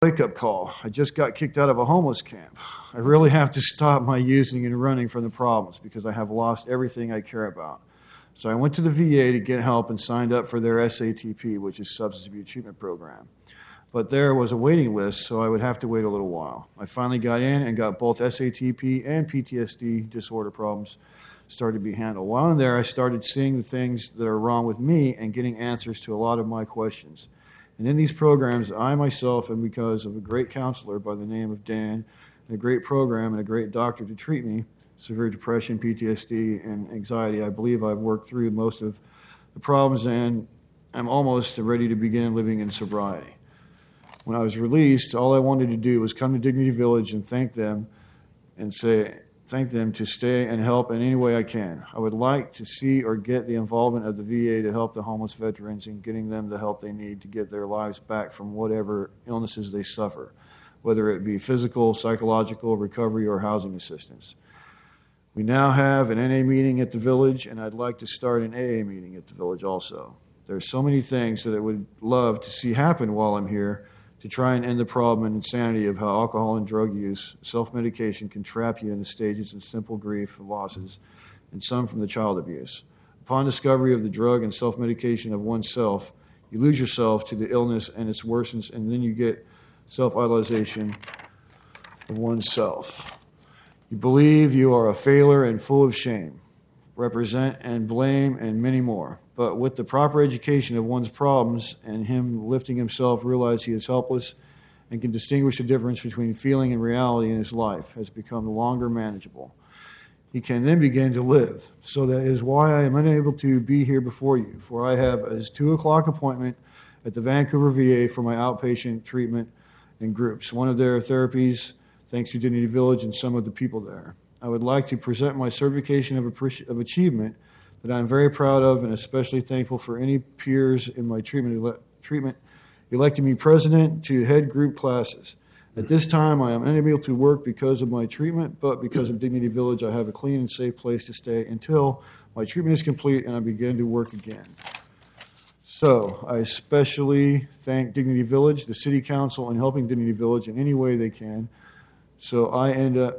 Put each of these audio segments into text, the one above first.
Wake-up call. I just got kicked out of a homeless camp. I really have to stop my using and running from the problems because I have lost everything I care about. So I went to the VA to get help and signed up for their SATP, which is Substance Abuse Treatment Program. But there was a waiting list, so I would have to wait a little while. I finally got in and got both SATP and PTSD disorder problems started to be handled. While in there, I started seeing the things that are wrong with me and getting answers to a lot of my questions. And in these programs, I myself, and because of a great counselor by the name of Dan, and a great program and a great doctor to treat me, severe depression, PTSD, and anxiety, I believe I've worked through most of the problems and I'm almost ready to begin living in sobriety. When I was released, all I wanted to do was come to Dignity Village and thank them to stay and help in any way I can. I would like to see or get the involvement of the VA to help the homeless veterans in getting them the help they need to get their lives back from whatever illnesses they suffer, whether it be physical, psychological, recovery, or housing assistance. We now have an NA meeting at the village, and I'd like to start an AA meeting at the village also. There are so many things that I would love to see happen while I'm here to try and end the problem and insanity of how alcohol and drug use, self-medication can trap you in the stages of simple grief and losses, and some from the child abuse. Upon discovery of the drug and self-medication of oneself, you lose yourself to the illness and it worsens, and then you get self-idolization of oneself. You believe you are a failure and full of shame, represent and blame, and many more. But with the proper education of one's problems and him lifting himself, realize he is helpless and can distinguish the difference between feeling and reality in his life has become longer manageable. He can then begin to live. So that is why I am unable to be here before you, for I have a 2 o'clock appointment at the Vancouver VA for my outpatient treatment and groups. One of their therapies, thanks to Dignity Village and some of the people there. I would like to present my certification of achievement that I'm very proud of and especially thankful for any peers in my treatment electing me president to head group classes. At this time, I am unable to work because of my treatment, but because of Dignity Village, I have a clean and safe place to stay until my treatment is complete and I begin to work again. So I especially thank Dignity Village, the City Council, and helping Dignity Village in any way they can. So I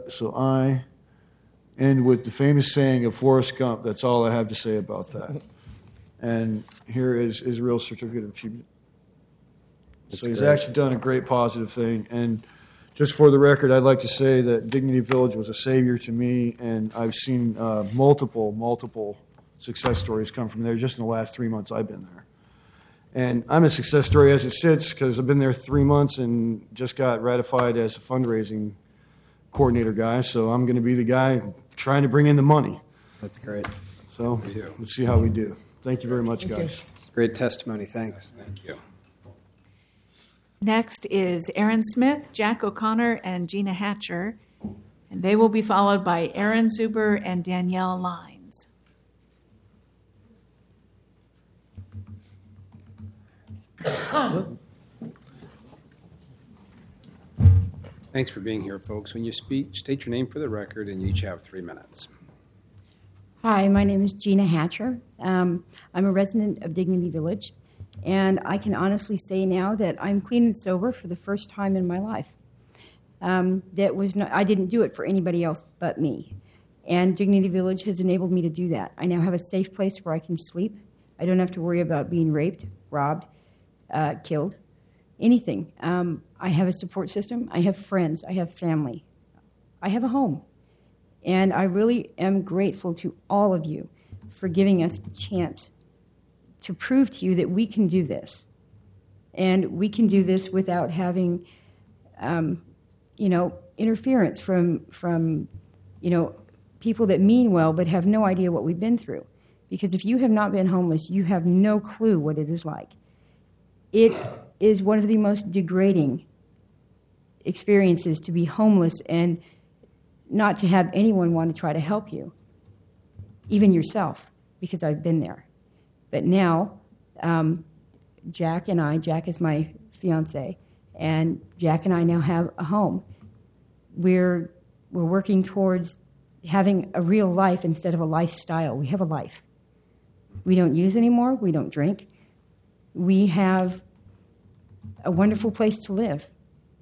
end with the famous saying of Forrest Gump. That's all I have to say about that. And here is Israel's certificate of achievement. So he's actually done a great positive thing. And just for the record, I'd like to say that Dignity Village was a savior to me, and I've seen multiple success stories come from there just in the last 3 months I've been there. And I'm a success story as it sits because I've been there 3 months and just got ratified as a fundraising coordinator guy. So I'm going to be the guy trying to bring in the money. That's great. So let's see how we do. Thank you very much, guys. Great testimony. Thanks. Thank you. Next is Aaron Smith, Jack O'Connor, and Gina Hatcher. And they will be followed by Aaron Zuber and Danielle Lines. Thanks for being here, folks. When you speak, state your name for the record, and you each have 3 minutes. Hi, my name is Gina Hatcher. I'm a resident of Dignity Village, and I can honestly say now that I'm clean and sober for the first time in my life. I didn't do it for anybody else but me, and Dignity Village has enabled me to do that. I now have a safe place where I can sleep. I don't have to worry about being raped, robbed, killed, anything. I have a support system. I have friends. I have family. I have a home. And I really am grateful to all of you for giving us the chance to prove to you that we can do this. And we can do this without having, interference from people that mean well but have no idea what we've been through. Because if you have not been homeless, you have no clue what it is like. It is one of the most degrading experiences to be homeless and not to have anyone want to try to help you, even yourself, because I've been there. But now, Jack is my fiance, and Jack and I now have a home. We're working towards having a real life instead of a lifestyle. We have a life. We don't use anymore. We don't drink. We have a wonderful place to live.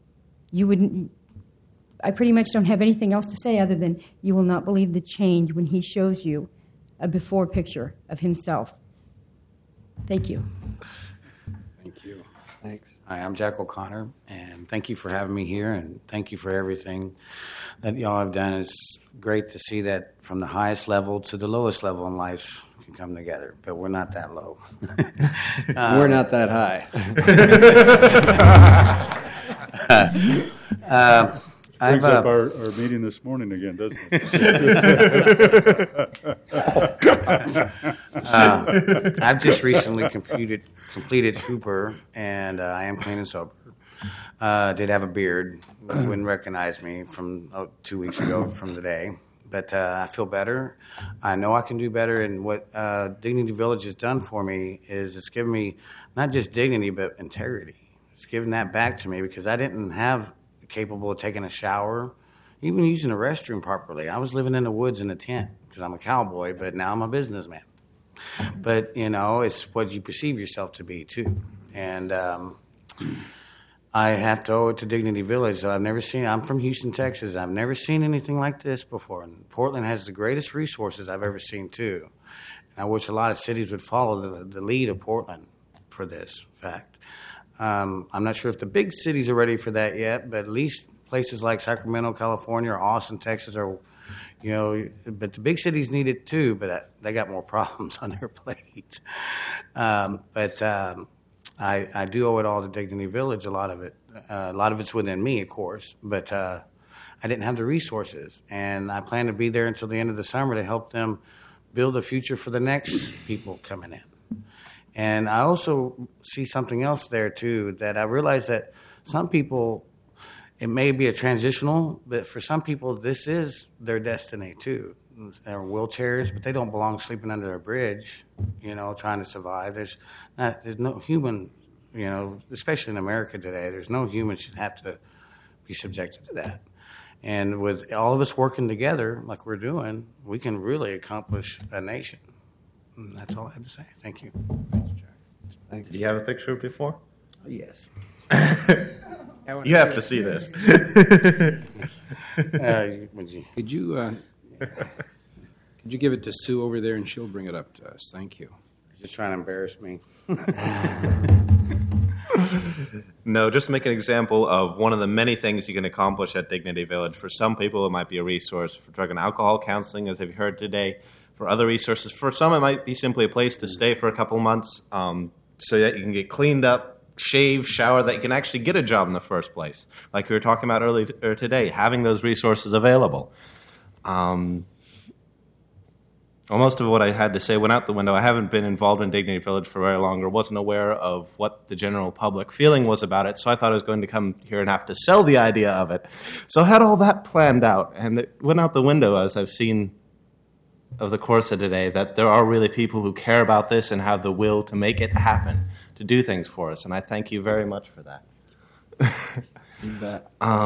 you wouldn't. I pretty much don't have anything else to say other than you will not believe the change when he shows you a before picture of himself. Thank you. Thank you. Thanks. Hi, I'm Jack O'Connor, and thank you for having me here, and thank you for everything that y'all have done. It's great to see that from the highest level to the lowest level in life can come together, but we're not that low. We're not that high. Brings up our meeting this morning again, doesn't it? I've just recently completed Hooper, and I am clean and sober. Did have a beard. You wouldn't recognize me from 2 weeks ago from today. But I feel better. I know I can do better. And what Dignity Village has done for me is it's given me not just dignity, but integrity. It's given that back to me because I didn't have capable of taking a shower, even using a restroom properly. I was living in the woods in a tent because I'm a cowboy, but now I'm a businessman. But, it's what you perceive yourself to be, too. And I have to owe it to Dignity Village. I'm from Houston, Texas. I've never seen anything like this before. And Portland has the greatest resources I've ever seen, too. And I wish a lot of cities would follow the lead of Portland for this fact. I'm not sure if the big cities are ready for that yet, but at least places like Sacramento, California, or Austin, Texas are, but the big cities need it too, but they got more problems on their plate. I do owe it all to Dignity Village, a lot of it. A lot of it's within me, of course, but I didn't have the resources, and I plan to be there until the end of the summer to help them build a future for the next people coming in. And I also see something else there, too, that I realize that some people, it may be a transitional, but for some people, this is their destiny, too. They're in wheelchairs, but they don't belong sleeping under a bridge, trying to survive. There's no human, especially in America today, there's no human should have to be subjected to that. And with all of us working together like we're doing, we can really accomplish a nation. And that's all I have to say. Thank you. Thanks. Did you have a picture before? Yes. You have to see this. Could you give it to Sue over there, and she'll bring it up to us? Thank you. Just trying to embarrass me. No, just make an example of one of the many things you can accomplish at Dignity Village. For some people, it might be a resource for drug and alcohol counseling, as you've heard today. For other resources, for some, it might be simply a place to stay for a couple months so that you can get cleaned up, shave, shower, that you can actually get a job in the first place. Like we were talking about earlier today, having those resources available. Most of what I had to say went out the window. I haven't been involved in Dignity Village for very long, or wasn't aware of what the general public feeling was about it, so I thought I was going to come here and have to sell the idea of it. So I had all that planned out, and it went out the window as I've seen of the course of today, that there are really people who care about this and have the will to make it happen, to do things for us, and I thank you very much for that. You bet.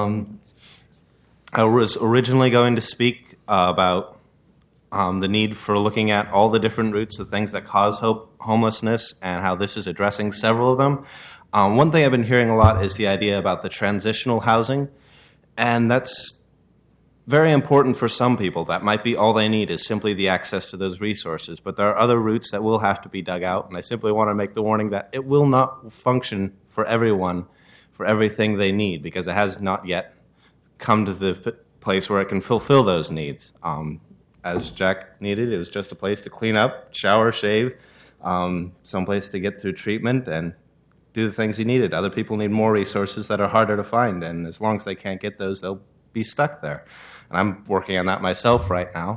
I was originally going to speak about the need for looking at all the different roots of things that cause homelessness and how this is addressing several of them. One thing I've been hearing a lot is the idea about the transitional housing, and that's very important for some people. That might be all they need is simply the access to those resources, but there are other roots that will have to be dug out, and I simply want to make the warning that it will not function for everyone for everything they need, because it has not yet come to the place where it can fulfill those needs. As Jack needed, it was just a place to clean up, shower, shave, some place to get through treatment and do the things he needed. Other people need more resources that are harder to find, and as long as they can't get those, they'll be stuck there. And I'm working on that myself right now.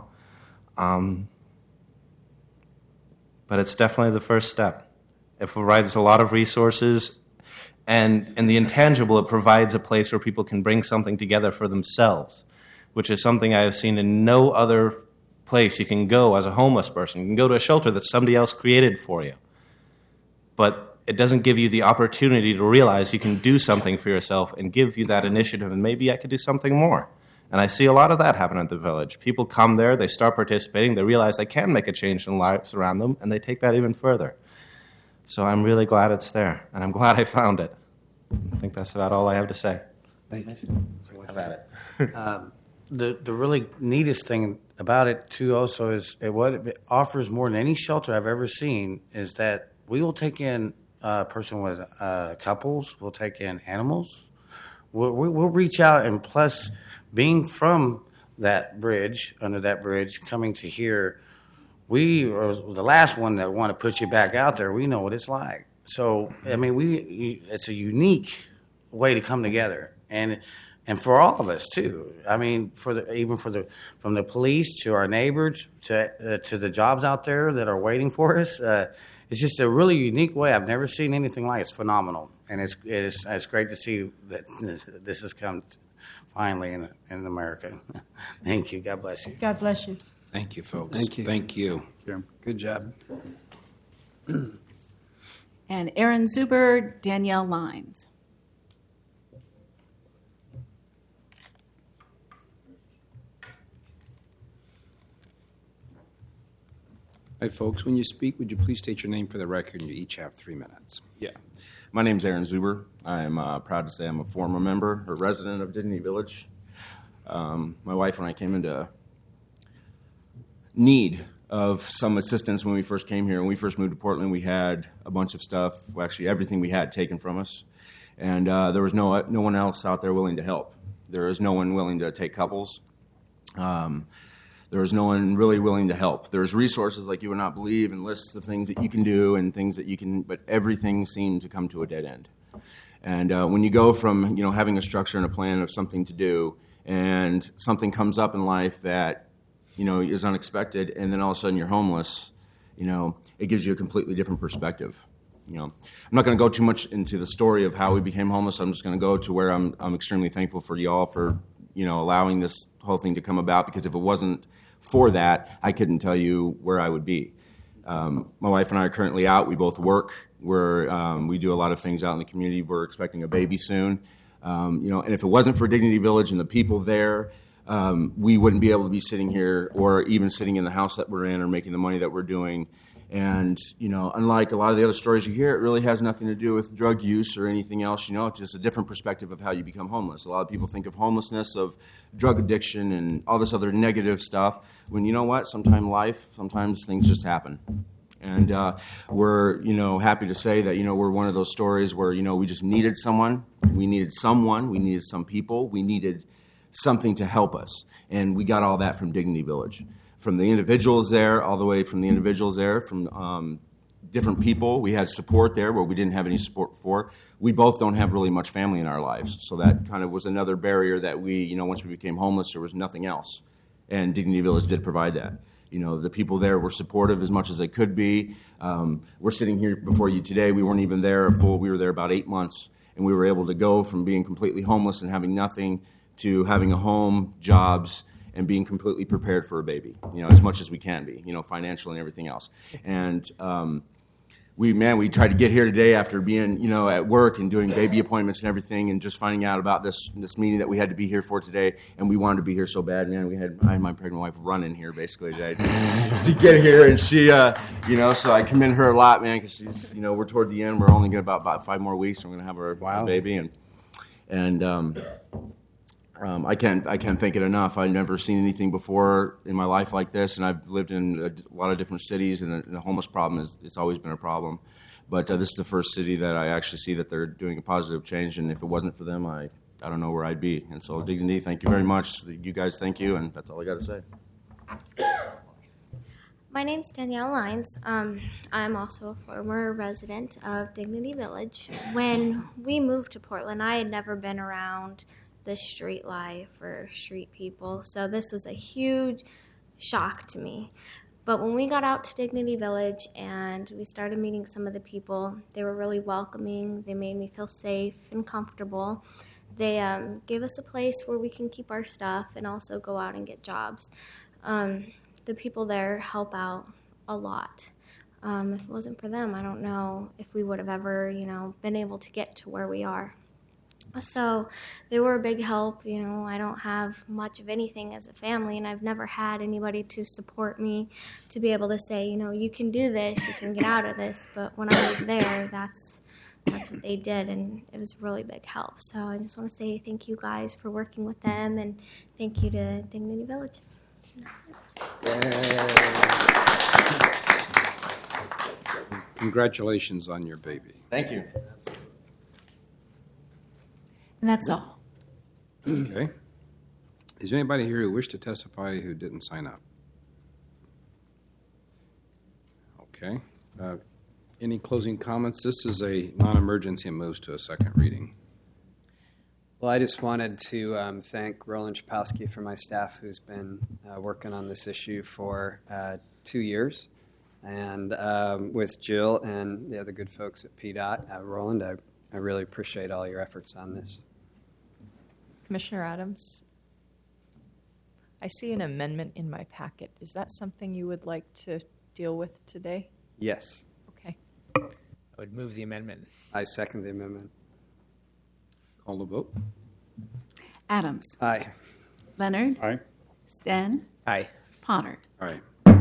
But it's definitely the first step. It provides a lot of resources, and in the intangible, it provides a place where people can bring something together for themselves, which is something I have seen in no other place you can go as a homeless person. You can go to a shelter that somebody else created for you. But it doesn't give you the opportunity to realize you can do something for yourself and give you that initiative, and maybe I could do something more. And I see a lot of that happen at the village. People come there, they start participating, they realize they can make a change in the lives around them, and they take that even further. So I'm really glad it's there, and I'm glad I found it. I think that's about all I have to say. Thank you. Have at it. The really neatest thing about it too also is what it offers more than any shelter I've ever seen is that we will take in a person with couples, we'll take in animals, we'll reach out, and plus being from that bridge, under that bridge, coming to here, we are the last one that want to put you back out there. We know what it's like. So I mean, it's a unique way to come together, and for all of us too. I mean, from the police to our neighbors to the jobs out there that are waiting for us. It's just a really unique way. I've never seen anything like it. It's phenomenal, and it's great to see that this has come finally in America. Thank you. God bless you. God bless you. Thank you, folks. Thank you. Thank you. Good job. And Aaron Zuber, Danielle Lines. Hi, folks. When you speak, would you please state your name for the record, and you each have 3 minutes. Yeah. My name's Aaron Zuber. I'm proud to say I'm a former member or resident of Dignity Village. My wife and I came into need of some assistance when we first came here. When we first moved to Portland, we had a bunch of stuff, well, actually everything we had taken from us, and there was no one else out there willing to help. There was no one willing to take couples. There was no one really willing to help. There's resources like you would not believe and lists of things that you can do and things that you can, but everything seemed to come to a dead end. And when you go from having a structure and a plan of something to do, and something comes up in life that is unexpected, and then all of a sudden you're homeless, it gives you a completely different perspective. I'm not going to go too much into the story of how we became homeless. I'm just going to go to where I'm extremely thankful for y'all for allowing this whole thing to come about, because if it wasn't for that, I couldn't tell you where I would be. My wife and I are currently out. We both work. We do a lot of things out in the community. We're expecting a baby soon. And if it wasn't for Dignity Village and the people there, we wouldn't be able to be sitting here or even sitting in the house that we're in or making the money that we're doing. And, unlike a lot of the other stories you hear, it really has nothing to do with drug use or anything else. It's just a different perspective of how you become homeless. A lot of people think of homelessness, of drug addiction and all this other negative stuff, when you know what? Sometimes things just happen. And we're, happy to say that, we're one of those stories where, we just needed someone. We needed some people. We needed something to help us. And we got all that from Dignity Village. From the individuals there, all the way from the individuals there, from different people. We had support there where we didn't have any support before. We both don't have really much family in our lives. So that kind of was another barrier that we, once we became homeless, there was nothing else. And Dignity Village did provide that. The people there were supportive as much as they could be. We're sitting here before you today. We weren't even there we were there about 8 months. And we were able to go from being completely homeless and having nothing to having a home, jobs, and being completely prepared for a baby, as much as we can be, financially and everything else. And we tried to get here today after being, at work and doing baby appointments and everything, and just finding out about this meeting that we had to be here for today. And we wanted to be here so bad, man. I had my pregnant wife running here basically today to get here, and she, so I commend her a lot, man, because she's, we're toward the end. We're only going about 5 more weeks. And we're going to have our baby, and I can't thank it enough. I've never seen anything before in my life like this, and I've lived in a lot of different cities, and the homeless problem it's always been a problem. But this is the first city that I actually see that they're doing a positive change, and if it wasn't for them, I don't know where I'd be. And so, Dignity, thank you very much. You guys, thank you, and that's all I got to say. My name's Danielle Lines. I'm also a former resident of Dignity Village. When we moved to Portland, I had never been around the street life or street people, so this was a huge shock to me. But when we got out to Dignity Village and we started meeting some of the people, they were really welcoming. They made me feel safe and comfortable. They gave us a place where we can keep our stuff and also go out and get jobs. The people there help out a lot. If it wasn't for them, I don't know if we would have ever, been able to get to where we are. So they were a big help. I don't have much of anything as a family, and I've never had anybody to support me to be able to say, you can do this, you can get out of this. But when I was there, that's that's what they did, and it was a really big help. So I just want to say thank you guys for working with them, and thank you to Dignity Village. And that's it. Congratulations on your baby. Thank you. And that's all. Okay. Is there anybody here who wished to testify who didn't sign up? Okay. Any closing comments? This is a non-emergency and moves to a second reading. Well, I just wanted to thank Roland Chapowski for my staff who's been working on this issue for 2 years. And with Jill and the other good folks at PDOT, Roland, I really appreciate all your efforts on this. Commissioner Adams, I see an amendment in my packet. Is that something you would like to deal with today? Yes. Okay. I would move the amendment. I second the amendment. Call the vote. Adams. Aye. Leonard. Aye. Sten. Aye. Potter. All right.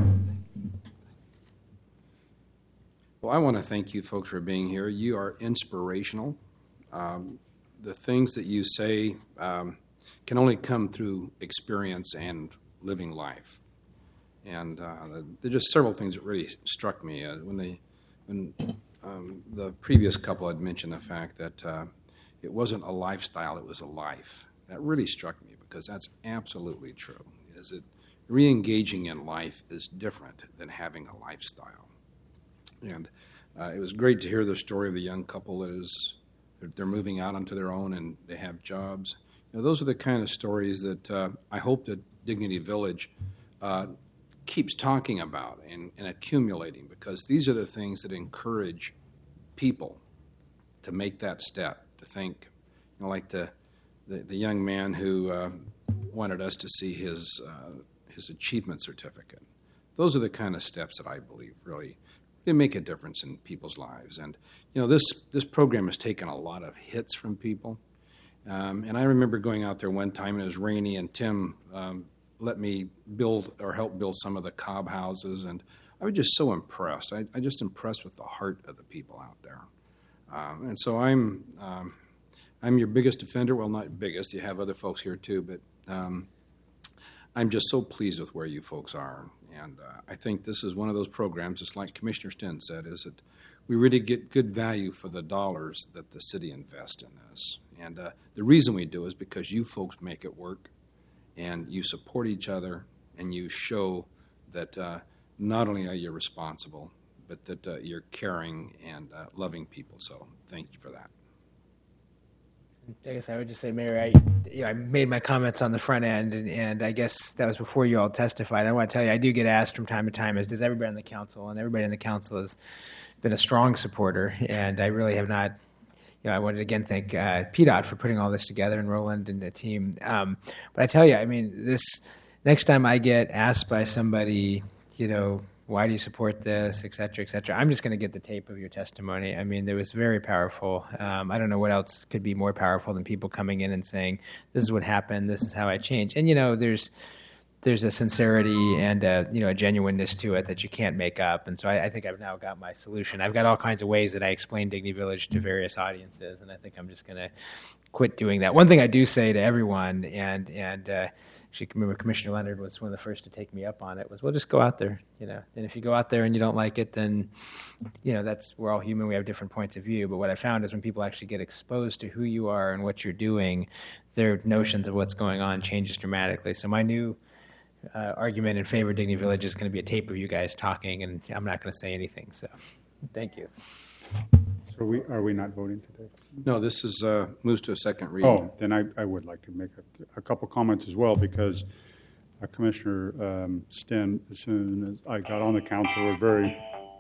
Well, I want to thank you folks for being here. You are inspirational. The things that you say can only come through experience and living life. And there are just several things that really struck me when the previous couple had mentioned the fact that it wasn't a lifestyle, it was a life. That really struck me because that's absolutely true. Is that re-engaging in life is different than having a lifestyle. And it was great to hear the story of the young couple that is they're moving out onto their own and they have jobs. You know, those are the kind of stories that I hope that Dignity Village keeps talking about and accumulating, because these are the things that encourage people to make that step, to think, you know, like the young man who wanted us to see his achievement certificate. Those are the kind of steps that I believe really make a difference in people's lives. And you know, this program has taken a lot of hits from people. And I remember going out there one time and it was rainy, and Tim let me help build some of the cob houses, and I was just so impressed. I just impressed with the heart of the people out there. And so I'm your biggest defender. Well, not biggest. You have other folks here too, but I'm just so pleased with where you folks are. And I think this is one of those programs, just like Commissioner Sten said, is that we really get good value for the dollars that the city invests in this. And the reason we do is because you folks make it work, and you support each other, and you show that not only are you responsible, but that you're caring and loving people. So thank you for that. I guess I would just say, Mayor, I made my comments on the front end, and I guess that was before you all testified. I want to tell you, I do get asked from time to time, as does everybody on the council, and everybody on the council has been a strong supporter, and I really have not. You know, I wanted to again thank PDOT for putting all this together, and Roland and the team. But I tell you, I mean, this next time I get asked by somebody, you know, why do you support this, et cetera, I'm just going to get the tape of your testimony. I mean, it was very powerful. I don't know what else could be more powerful than people coming in and saying, this is what happened, this is how I changed. And, you know, there's a sincerity and a genuineness to it that you can't make up. And so I think I've now got my solution. I've got all kinds of ways that I explain Dignity Village to various audiences, and I think I'm just going to quit doing that. One thing I do say to everyone, and actually, remember Commissioner Leonard was one of the first to take me up on it, was, well, just go out there, you know. And if you go out there and you don't like it, then, you know, we're all human. We have different points of view. But what I found is when people actually get exposed to who you are and what you're doing, their notions of what's going on changes dramatically. So my new argument in favor of Dignity Village is going to be a tape of you guys talking, and I'm not going to say anything. So thank you. So are we not voting today? No, this is moves to a second reading. Oh, then I would like to make a couple comments as well, because Commissioner Sten, as soon as I got on the council, was very...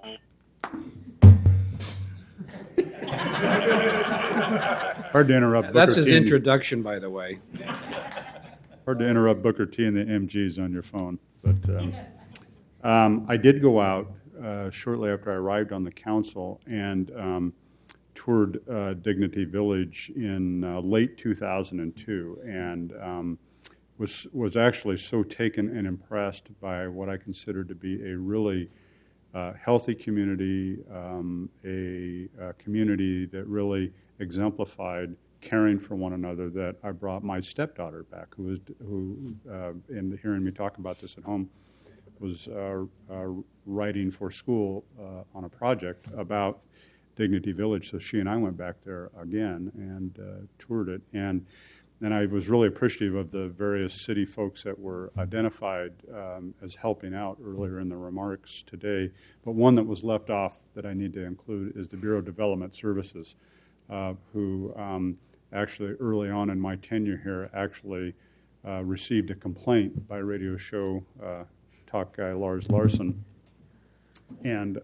Hard to interrupt Booker That's his T. introduction, by the way. Hard to interrupt Booker T and the MGs on your phone. But I did go out shortly after I arrived on the council and toured Dignity Village in late 2002, and was actually so taken and impressed by what I considered to be a really healthy community, a community that really exemplified caring for one another. That I brought my stepdaughter back, who in hearing me talk about this at home, was writing for school on a project about Dignity Village. So she and I went back there again and toured it. And I was really appreciative of the various city folks that were identified as helping out earlier in the remarks today. But one that was left off that I need to include is the Bureau of Development Services, who actually early on in my tenure here actually received a complaint by radio show talk guy Lars Larson. And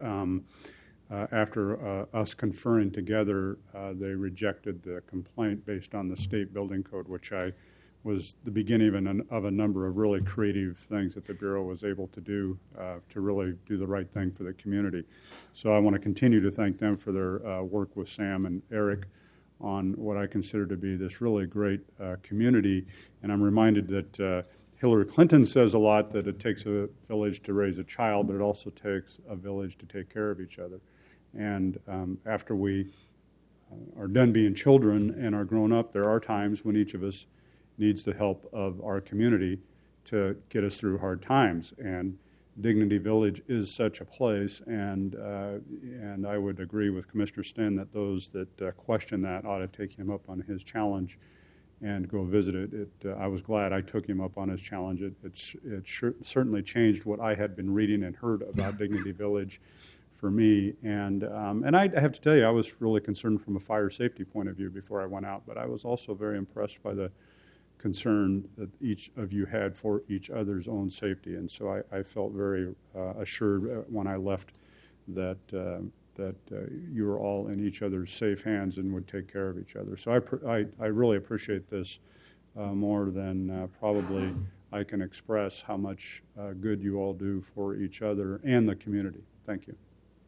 after us conferring together, they rejected the complaint based on the state building code, which was the beginning of a number of really creative things that the Bureau was able to do to really do the right thing for the community. So I want to continue to thank them for their work with Sam and Eric on what I consider to be this really great community. And I'm reminded that Hillary Clinton says a lot that it takes a village to raise a child, but it also takes a village to take care of each other. And after we are done being children and are grown up, there are times when each of us needs the help of our community to get us through hard times. And Dignity Village is such a place, and I would agree with Commissioner Sten that those that question that ought to take him up on his challenge and go visit it. I was glad I took him up on his challenge. It certainly changed what I had been reading and heard about Dignity Village for me. And I have to tell you, I was really concerned from a fire safety point of view before I went out, but I was also very impressed by the concern that each of you had for each other's own safety. And so I felt very assured when I left that you were all in each other's safe hands and would take care of each other. So I really appreciate this more than probably I can express how much good you all do for each other and the community. Thank you.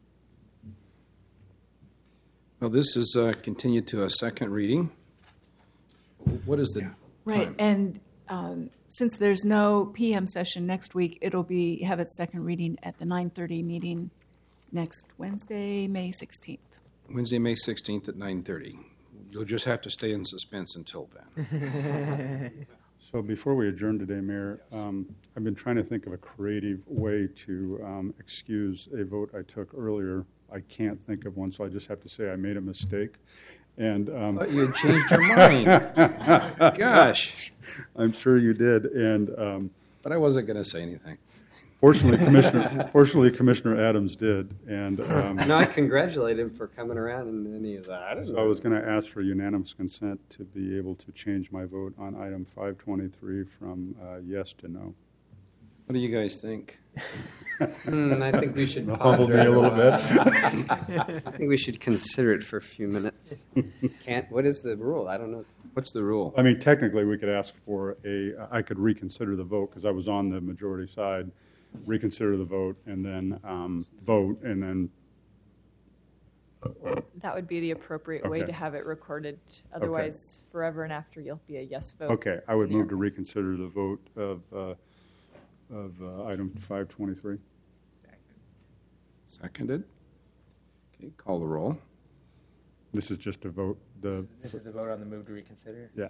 Well, this is continued to a second reading. What is the Right, time? and since there's no PM session next week, it'll have its second reading at the 9:30 meeting next Wednesday, May 16th. Wednesday, May 16th at 9:30. You'll just have to stay in suspense until then. So before we adjourn today, Mayor, I've been trying to think of a creative way to excuse a vote I took earlier. I can't think of one, so I just have to say I made a mistake. And I thought you had changed your mind. Gosh. I'm sure you did. And but I wasn't going to say anything. Fortunately, Commissioner Adams did. And no, I congratulate him for coming around and any of that. So I was going to ask for unanimous consent to be able to change my vote on item 523 from yes to no. What do you guys think? I think we should humble me a little bit. I think we should consider it for a few minutes. What is the rule? I don't know. What's the rule? I mean, technically, we could ask for I could reconsider the vote because I was on the majority side, reconsider the vote, and then vote, and then. That would be the appropriate way to have it recorded. Otherwise, forever and after, you'll be a yes vote. Okay, I would move to reconsider the vote of item 523. Seconded. Okay, call the roll. This is just a vote. This is the vote on the move to reconsider? Yeah.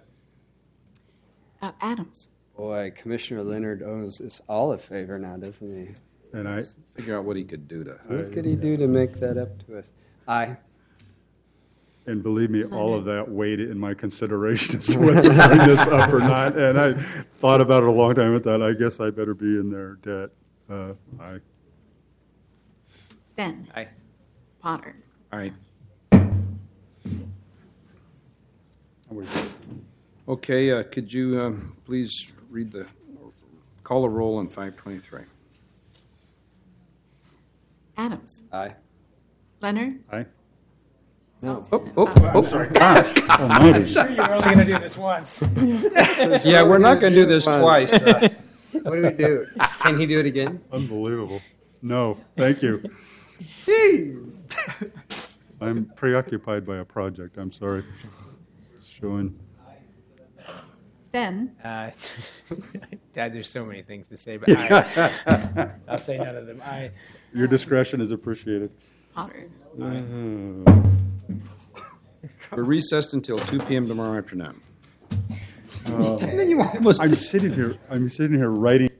Adams. Boy, Commissioner Leonard owes us all a favor now, doesn't he? And I figure out what he could do to. What could he do to make that up to us? Aye. And believe me, all of that weighed in my consideration as to whether to bring this up or not. And I thought about it a long time. I thought, I guess I better be in their debt. Aye. Sten. Aye. All Potter. right. Okay, could you please call the roll on 523? Adams. Aye. Leonard. Aye. No. Sorry. I'm sure you were only going to do this once. Yeah, we're not going to do this twice. What do we do? Can he do it again? Unbelievable. No, thank you. Jeez. I'm preoccupied by a project. I'm sorry. It's showing. Ben? Dad, there's so many things to say, but I'll say none of them. Your discretion is appreciated. Honored. We're recessed until 2 p.m. tomorrow afternoon. I'm sitting here writing.